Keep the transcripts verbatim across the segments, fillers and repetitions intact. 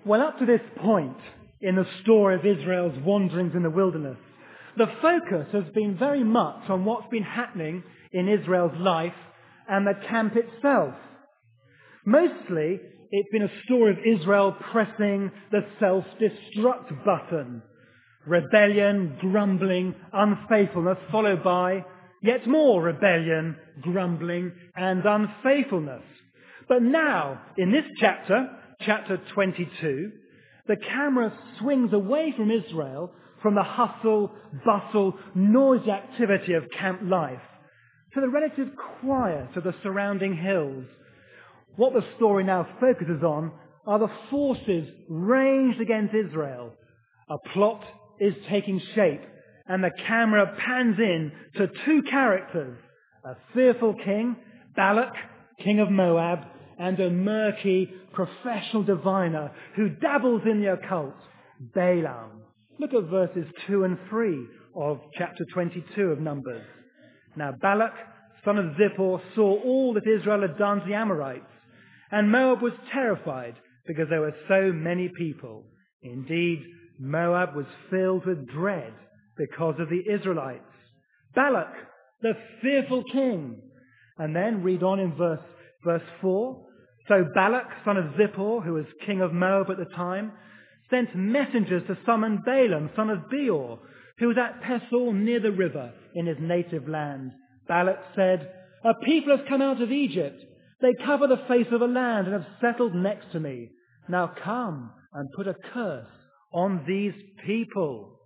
Well, up to this point in the story of Israel's wanderings in the wilderness, the focus has been very much on what's been happening in Israel's life and the camp itself. Mostly, it's been a story of Israel pressing the self-destruct button. Rebellion, grumbling, unfaithfulness, followed by yet more rebellion, grumbling, and unfaithfulness. But now, in this chapter, chapter twenty-two, the camera swings away from Israel, from the hustle, bustle, noisy activity of camp life, to the relative quiet of the surrounding hills. What the story now focuses on are the forces ranged against Israel. A plot is taking shape, and the camera pans in to two characters, a fearful king, Balak, king of Moab, and a murky professional diviner who dabbles in the occult, Balaam. Look at verses two and three of chapter twenty-two of Numbers. Now Balak, son of Zippor, saw all that Israel had done to the Amorites, and Moab was terrified because there were so many people. Indeed, Moab was filled with dread because of the Israelites. Balak, the fearful king. And then read on in verse, verse four. So Balak, son of Zippor, who was king of Moab at the time, sent messengers to summon Balaam, son of Beor, who was at Pesor near the river in his native land. Balak said, "A people has come out of Egypt. They cover the face of the land and have settled next to me. Now come and put a curse on these people."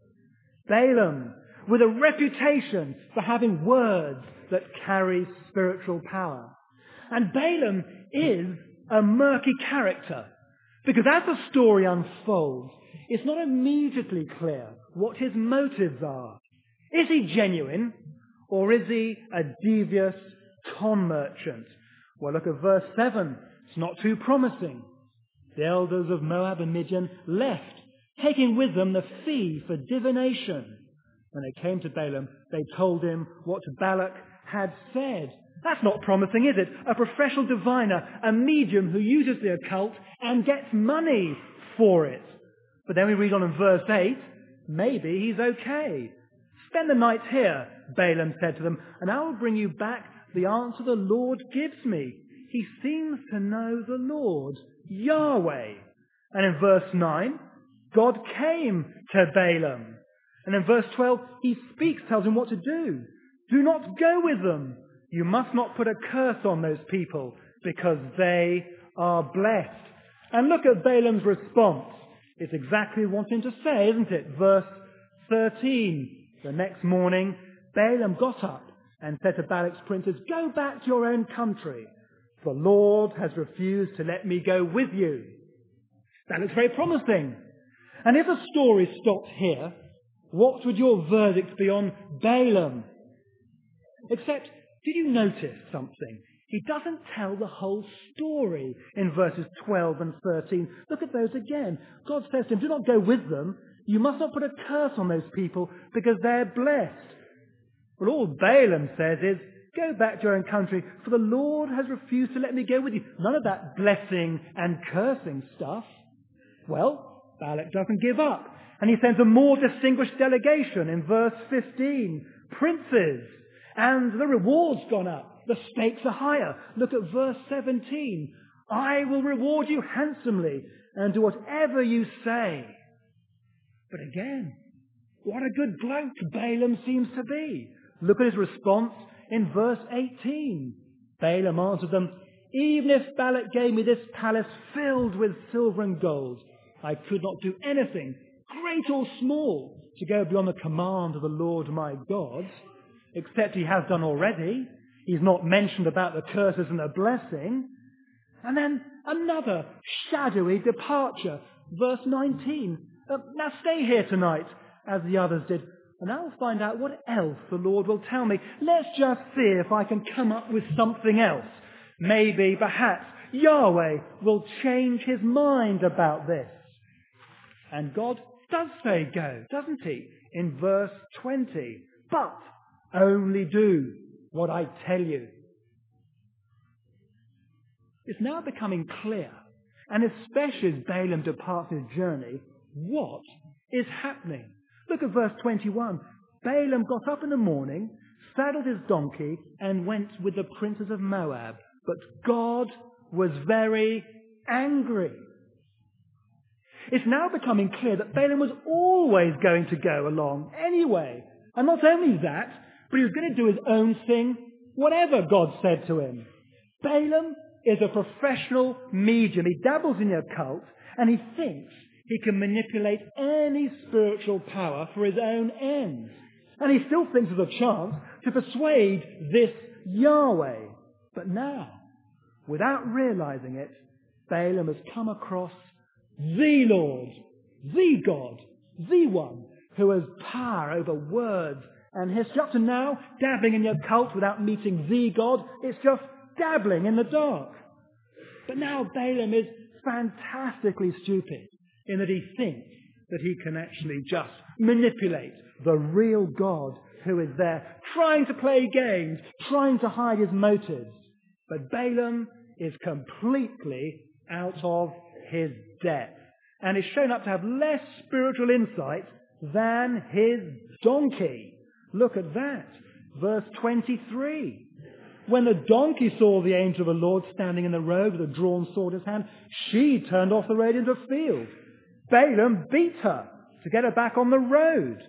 Balaam, with a reputation for having words that carry spiritual power. And Balaam is a murky character, because as the story unfolds, it's not immediately clear what his motives are. Is he genuine, or is he a devious con merchant? Well, look at verse seven. It's not too promising. The elders of Moab and Midian left, taking with them the fee for divination. When they came to Balaam, they told him what Balak had said. That's not promising, is it? A professional diviner, a medium who uses the occult and gets money for it. But then we read on in verse eight, maybe he's okay. "Spend the night here," Balaam said to them, "and I will bring you back the answer the Lord gives me. He seems to know the Lord, Yahweh." And in verse nine, God came to Balaam. And in verse twelve, he speaks, tells him what to do. Do not go with them. You must not put a curse on those people, because they are blessed. And look at Balaam's response. It's exactly what he wanted to say, isn't it? Verse thirteen. The next morning, Balaam got up and said to Balak's princes, "Go back to your own country. The Lord has refused to let me go with you." That looks very promising. And if the story stopped here, what would your verdict be on Balaam? Except, did you notice something? He doesn't tell the whole story in verses twelve and thirteen. Look at those again. God says to him, "Do not go with them. You must not put a curse on those people because they're blessed." Well, all Balaam says is, "Go back to your own country, for the Lord has refused to let me go with you." None of that blessing and cursing stuff. Well, Balak doesn't give up, and he sends a more distinguished delegation in verse fifteen. Princes, and the reward's gone up. The stakes are higher. Look at verse seventeen. "I will reward you handsomely and do whatever you say." But again, what a good bloke Balaam seems to be. Look at his response in verse eighteen. Balaam answered them, "Even if Balak gave me this palace filled with silver and gold, I could not do anything, great or small, to go beyond the command of the Lord my God, except he has done already." He's not mentioned about the curses and the blessing. And then another shadowy departure. Verse nineteen. Uh, now stay here tonight, as the others did, and I'll find out what else the Lord will tell me. Let's just see if I can come up with something else. Maybe, perhaps, Yahweh will change his mind about this. And God does say go, doesn't he? In verse twenty. "But only do what I tell you." It's now becoming clear And especially as Balaam departs his journey, what is happening? Look at verse twenty-one. Balaam got up in the morning, saddled his donkey, and went with the princes of Moab. But God was very angry. It's now becoming clear that Balaam was always going to go along anyway. And not only that, but he was going to do his own thing, whatever God said to him. Balaam is a professional medium. He dabbles in the occult, and he thinks he can manipulate any spiritual power for his own ends. And he still thinks there's a chance to persuade this Yahweh. But now, without realizing it, Balaam has come across the Lord, the God, the one who has power over words and history. Up to now, dabbling in the occult without meeting the God, it's just dabbling in the dark. But now Balaam is fantastically stupid in that he thinks that he can actually just manipulate the real God who is there, trying to play games, trying to hide his motives. But Balaam is completely out of his depth and is shown up to have less spiritual insight than his donkey. Look at that. Verse twenty-three. When the donkey saw the angel of the Lord standing in the road with a drawn sword in his hand, she turned off the road into a field. Balaam beat her to get her back on the road.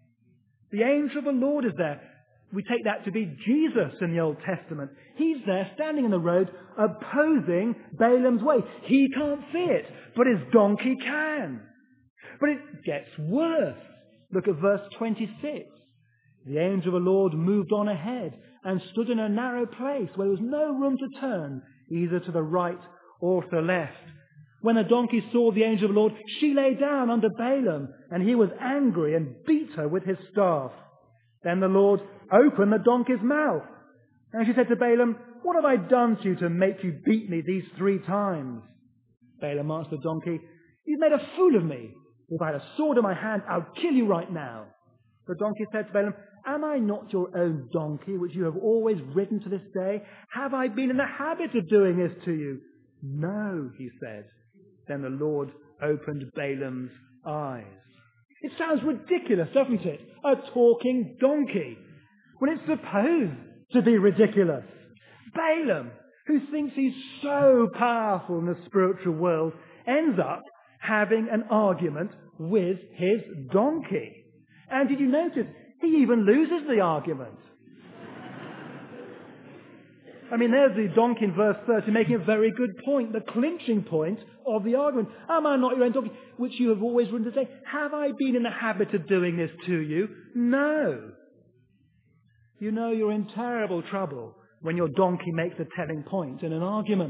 The angel of the Lord is there. We take that to be Jesus in the Old Testament. He's there standing in the road opposing Balaam's way. He can't see it, but his donkey can. But it gets worse. Look at verse twenty-six. The angel of the Lord moved on ahead and stood in a narrow place where there was no room to turn, either to the right or to the left. When the donkey saw the angel of the Lord, she lay down under Balaam, and he was angry and beat her with his staff. Then the Lord opened the donkey's mouth. And she said to Balaam, "What have I done to you to make you beat me these three times?" Balaam answered the donkey, "You've made a fool of me. If I had a sword in my hand, I'd kill you right now." The donkey said to Balaam, "Am I not your own donkey, which you have always ridden to this day? Have I been in the habit of doing this to you?" "No," he said. Then the Lord opened Balaam's eyes. It sounds ridiculous, doesn't it? A talking donkey. When it's supposed to be ridiculous. Balaam, who thinks he's so powerful in the spiritual world, ends up having an argument with his donkey. And did you notice, he even loses the argument. I mean, there's the donkey in verse thirty making a very good point, the clinching point of the argument. Am I not your own donkey, which you have always ridden to say? Have I been in the habit of doing this to you? No. You know you're in terrible trouble when your donkey makes a telling point in an argument.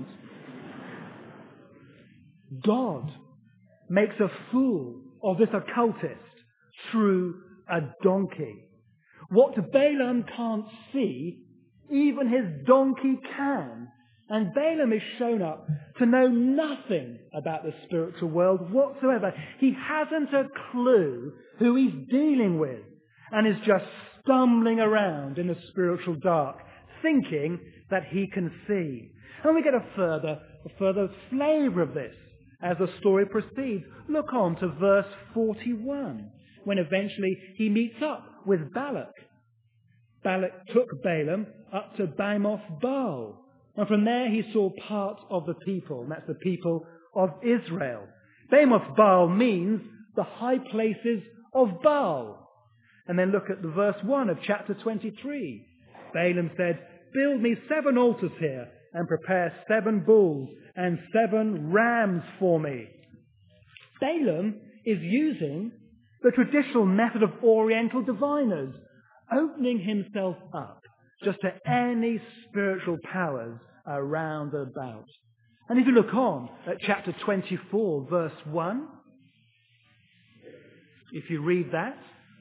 God makes a fool of this occultist through a donkey. What Balaam can't see, even his donkey can. And Balaam is shown up to know nothing about the spiritual world whatsoever. He hasn't a clue who he's dealing with and is just stumbling around in the spiritual dark, thinking that he can see. And we get a further, a further flavour of this as the story proceeds. Look on to verse forty-one, when eventually he meets up with Balak. Balak took Balaam up to Bamoth Baal, and from there he saw part of the people, and that's the people of Israel. Bamoth Baal means the high places of Baal. And then look at the verse one of chapter twenty-three. Balaam said, "Build me seven altars here, and prepare seven bulls and seven rams for me." Balaam is using the traditional method of Oriental diviners, opening himself up just to any spiritual powers around and about. And if you look on at chapter twenty-four, verse one, if you read that,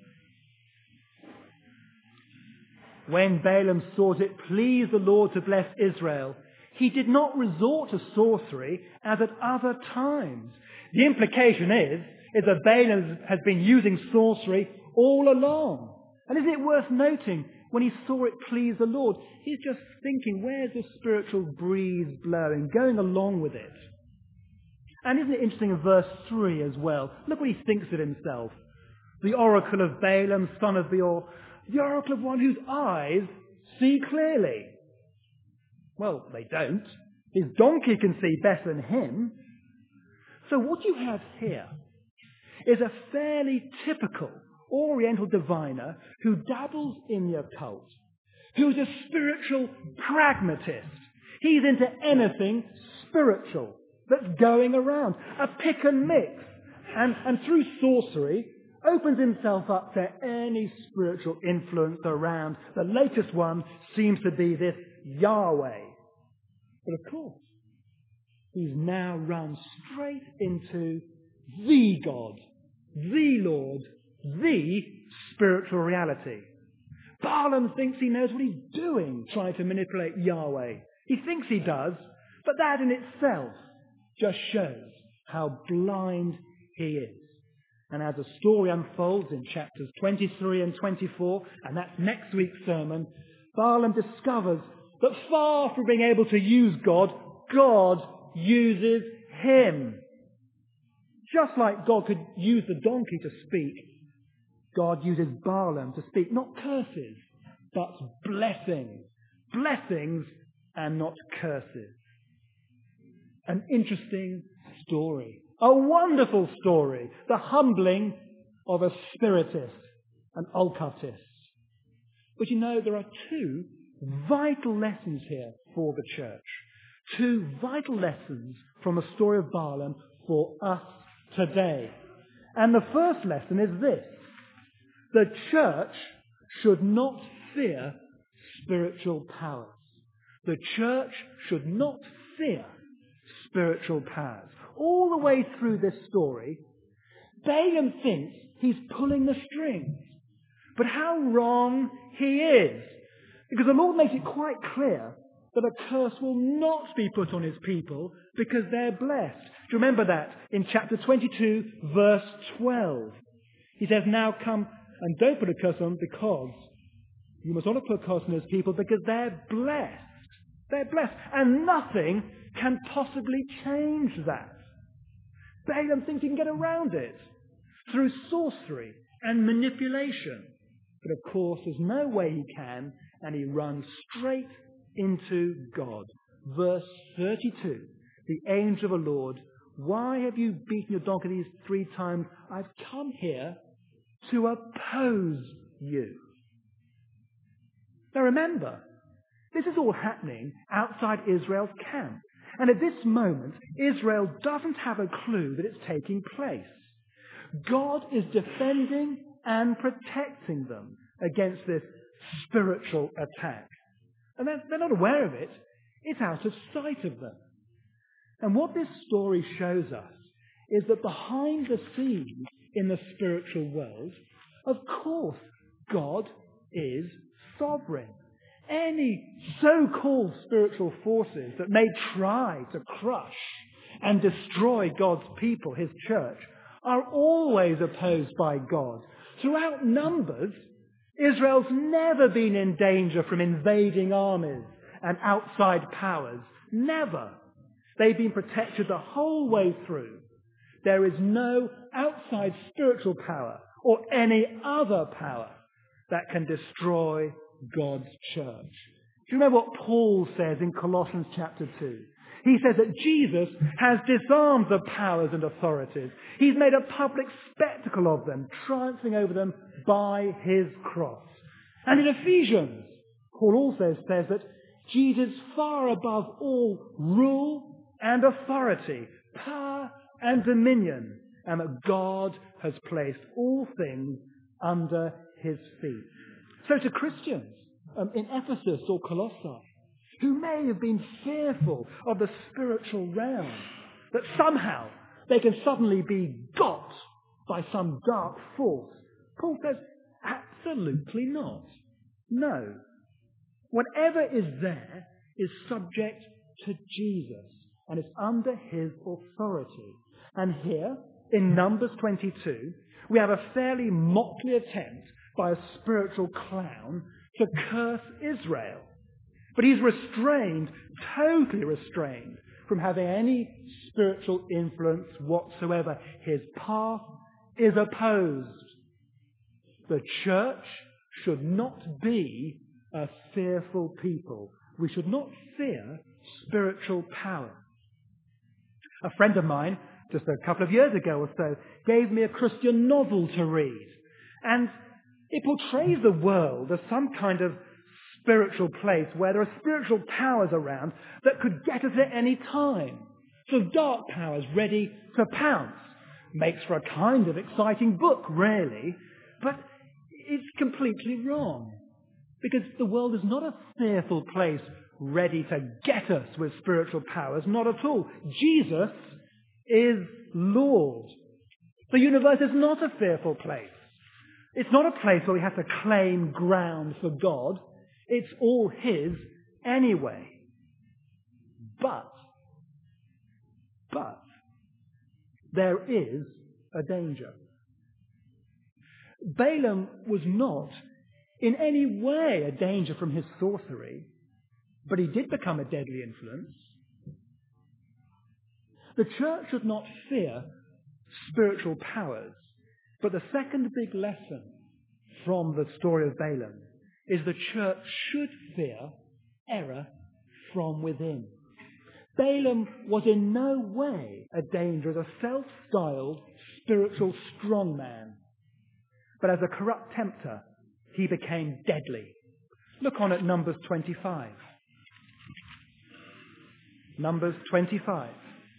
when Balaam sought it pleased the Lord to bless Israel, he did not resort to sorcery as at other times. The implication is, is that Balaam has been using sorcery all along. And isn't it worth noting, when he saw it please the Lord, he's just thinking, where's the spiritual breeze blowing, going along with it. And isn't it interesting in verse three as well? Look what he thinks of himself. The oracle of Balaam, son of Beor, the oracle of one whose eyes see clearly. Well, they don't. His donkey can see better than him. So what you have here is a fairly typical Oriental diviner who dabbles in the occult, who's a spiritual pragmatist. He's into anything spiritual that's going around, a pick and mix, and, and through sorcery opens himself up to any spiritual influence around. The latest one seems to be this Yahweh. But of course, he's now run straight into the God, the Lord, the spiritual reality. Balaam thinks he knows what he's doing trying to manipulate Yahweh. He thinks he does, but that in itself just shows how blind he is. And as the story unfolds in chapters twenty-three and twenty-four, and that's next week's sermon, Balaam discovers that far from being able to use God, God uses him. Just like God could use the donkey to speak, God uses Balaam to speak not curses, but blessings. Blessings and not curses. An interesting story. A wonderful story. The humbling of a spiritist, an occultist. But you know, there are two vital lessons here for the church. Two vital lessons from the story of Balaam for us today. And the first lesson is this. The church should not fear spiritual powers. The church should not fear spiritual powers. All the way through this story, Balaam thinks he's pulling the strings. But how wrong he is. Because the Lord makes it quite clear that a curse will not be put on his people because they're blessed. Do you remember that in chapter twenty-two, verse twelve? He says, now come and don't put a curse on because you must not put a curse on his people because they're blessed. They're blessed. And nothing can possibly change that. Balaam thinks he can get around it through sorcery and manipulation. But of course, there's no way he can, and he runs straight into God. Verse thirty-two, the angel of the Lord, why have you beaten your donkey these three times? I've come here to oppose you. Now remember, this is all happening outside Israel's camp. And at this moment, Israel doesn't have a clue that it's taking place. God is defending and protecting them against this spiritual attack. And they're, they're not aware of it. It's out of sight of them. And what this story shows us is that behind the scenes in the spiritual world, of course, God is sovereign. Any so-called spiritual forces that may try to crush and destroy God's people, his church, are always opposed by God. Throughout Numbers, Israel's never been in danger from invading armies and outside powers. Never. They've been protected the whole way through. There is no outside spiritual power or any other power that can destroy God's church. Do you remember what Paul says in Colossians chapter two? He says that Jesus has disarmed the powers and authorities. He's made a public spectacle of them, triumphing over them by his cross. And in Ephesians, Paul also says that Jesus is far above all rule and authority, power and dominion, and that God has placed all things under his feet. So to Christians um, in Ephesus or Colossae, who may have been fearful of the spiritual realm, that somehow they can suddenly be got by some dark force, Paul says, absolutely not. No. Whatever is there is subject to Jesus and is under his authority. And here, in Numbers twenty-two, we have a fairly motley attempt by a spiritual clown to curse Israel. But he's restrained, totally restrained, from having any spiritual influence whatsoever. His path is opposed. The church should not be a fearful people. We should not fear spiritual power. A friend of mine, just a couple of years ago or so, gave me a Christian novel to read. And it portrays the world as some kind of spiritual place where there are spiritual powers around that could get us at any time. So dark powers ready to pounce. Makes for a kind of exciting book, really. But it's completely wrong. Because the world is not a fearful place ready to get us with spiritual powers. Not at all. Jesus is Lord. The universe is not a fearful place. It's not a place where we have to claim ground for God. It's all His anyway. But, but, there is a danger. Balaam was not in any way a danger from his sorcery, but he did become a deadly influence. The church should not fear spiritual powers, but the second big lesson from the story of Balaam is the church should fear error from within. Balaam was in no way a danger as a self-styled spiritual strongman, but as a corrupt tempter, he became deadly. Look on at Numbers twenty-five. Numbers twenty-five.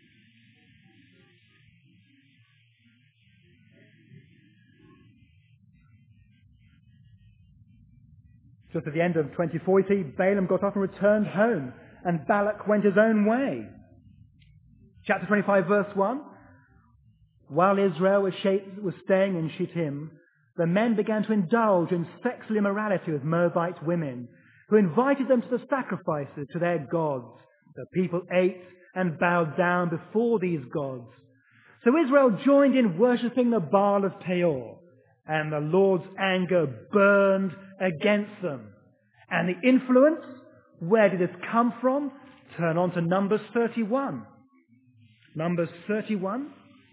Just at the end of twenty-four, you see, Balaam got up and returned home, and Balak went his own way. Chapter twenty-five, verse one. While Israel was, was staying in Shittim, the men began to indulge in sexual immorality with Moabite women, who invited them to the sacrifices to their gods. The people ate and bowed down before these gods. So Israel joined in worshipping the Baal of Peor, and the Lord's anger burned against them. And the influence, where did this come from? Turn on to Numbers thirty-one. Numbers thirty-one.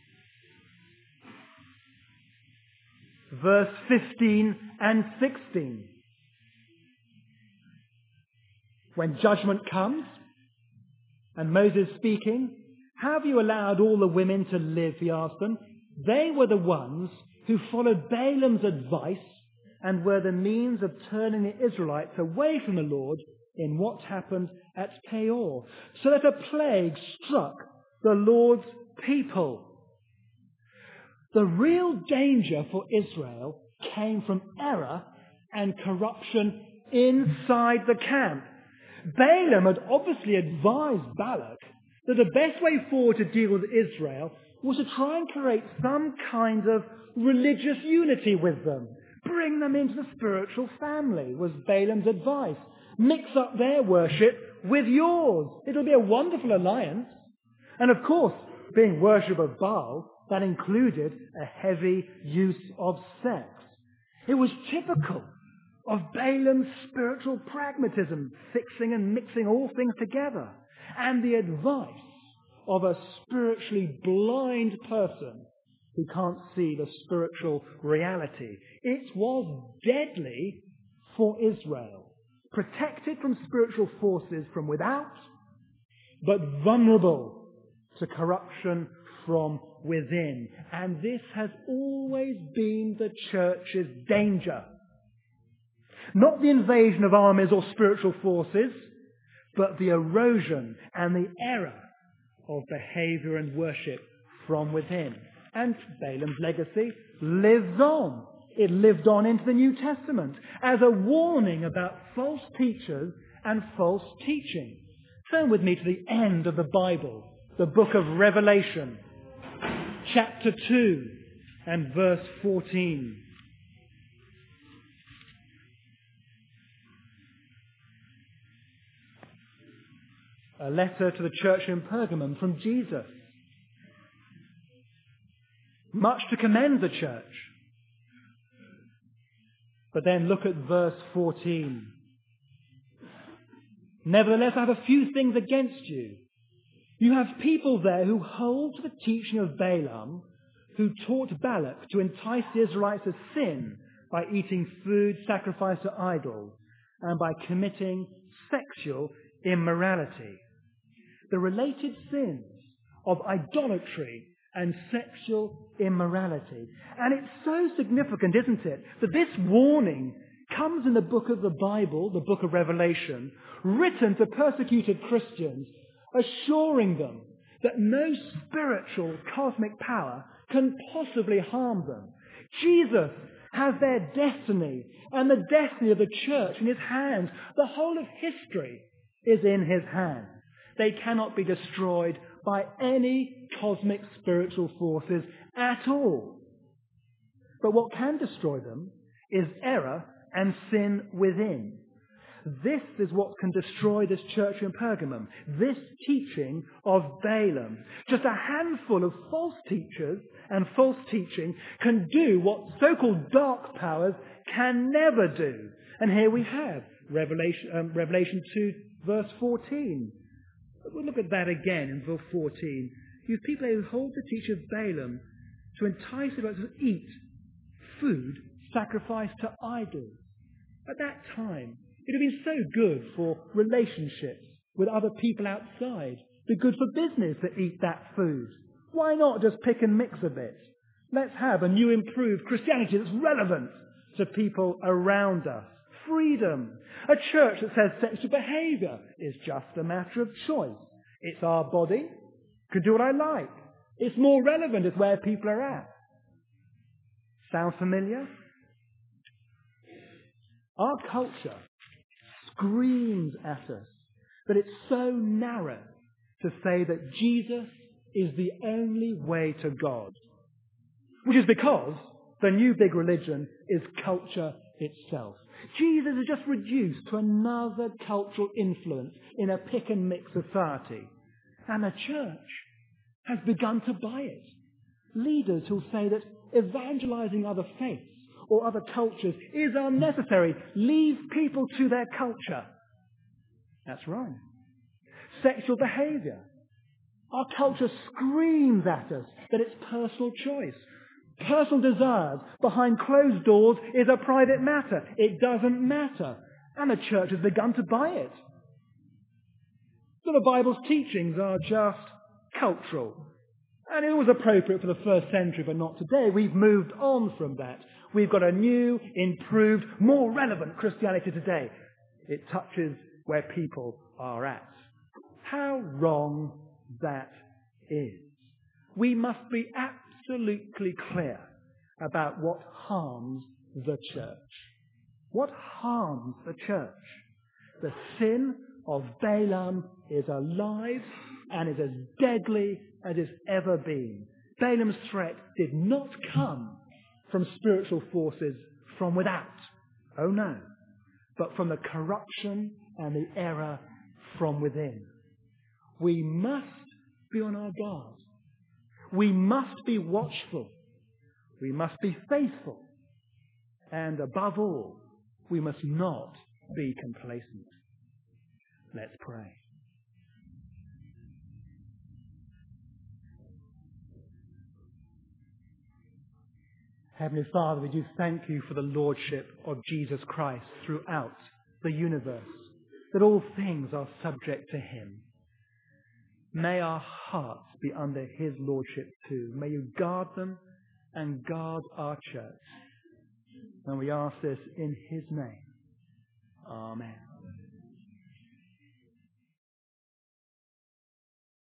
Verse fifteen and sixteen. When judgment comes, and Moses speaking, have you allowed all the women to live, he asked them. They were the ones who followed Balaam's advice and were the means of turning the Israelites away from the Lord in what happened at Peor, so that a plague struck the Lord's people. The real danger for Israel came from error and corruption inside the camp. Balaam had obviously advised Balak that the best way forward to deal with Israel was to try and create some kind of religious unity with them. Bring them into the spiritual family, was Balaam's advice. Mix up their worship with yours. It'll be a wonderful alliance. And of course, being worship of Baal, that included a heavy use of sex. It was typical of Balaam's spiritual pragmatism, fixing and mixing all things together, and the advice of a spiritually blind person who can't see the spiritual reality. It was deadly for Israel, protected from spiritual forces from without, but vulnerable to corruption from within. And this has always been the church's danger. Not the invasion of armies or spiritual forces, but the erosion and the error of behavior and worship from within. And Balaam's legacy lives on. It lived on into the New Testament as a warning about false teachers and false teaching. Turn with me to the end of the Bible, the book of Revelation, chapter two and verse fourteen. A letter to the church in Pergamum from Jesus. Much to commend the church. But then look at verse fourteen. Nevertheless, I have a few things against you. You have people there who hold to the teaching of Balaam, who taught Balak to entice the Israelites to sin by eating food sacrificed to idols and by committing sexual immorality. The related sins of idolatry and sexual immorality. And it's so significant, isn't it, that this warning comes in the book of the Bible, the book of Revelation, written to persecuted Christians, assuring them that no spiritual cosmic power can possibly harm them. Jesus has their destiny and the destiny of the church in his hands. The whole of history is in his hands. They cannot be destroyed by any cosmic spiritual forces at all. But what can destroy them is error and sin within. This is what can destroy this church in Pergamum, this teaching of Balaam. Just a handful of false teachers and false teaching can do what so-called dark powers can never do. And here we have Revelation, um, Revelation two, verse fourteen. We'll look at that again in verse fourteen. You people who hold the teaching of Balaam to entice them to eat food sacrificed to idols. At that time, it would have been so good for relationships with other people outside. It'd be good for business to eat that food. Why not just pick and mix a bit? Let's have a new improved Christianity that's relevant to people around us. Freedom. A church that says sexual behaviour is just a matter of choice. It's our body. Can do what I like. It's more relevant. It's where people are at. Sound familiar? Our culture screams at us that it's so narrow to say that Jesus is the only way to God. Which is because the new big religion is culture itself. Jesus is just reduced to another cultural influence in a pick and mix society. And the church has begun to buy it. Leaders who say that evangelizing other faiths or other cultures is unnecessary. Leave people to their culture. That's wrong. Sexual behavior. Our culture screams at us that it's personal choice. Personal desires behind closed doors is a private matter. It doesn't matter. And the church has begun to buy it. So the Bible's teachings are just cultural. And it was appropriate for the first century, but not today. We've moved on from that. We've got a new, improved, more relevant Christianity today. It touches where people are at. How wrong that is. We must be absolutely clear about what harms the church. What harms the church? The sin of Balaam is alive and is as deadly as it's ever been. Balaam's threat did not come from spiritual forces from without. Oh no. But from the corruption and the error from within. We must be on our guard. We must be watchful. We must be faithful. And above all, we must not be complacent. Let's pray. Heavenly Father, we do thank you for the lordship of Jesus Christ throughout the universe, that all things are subject to him. May our hearts be under his lordship too. May you guard them and guard our church. And we ask this in his name. Amen.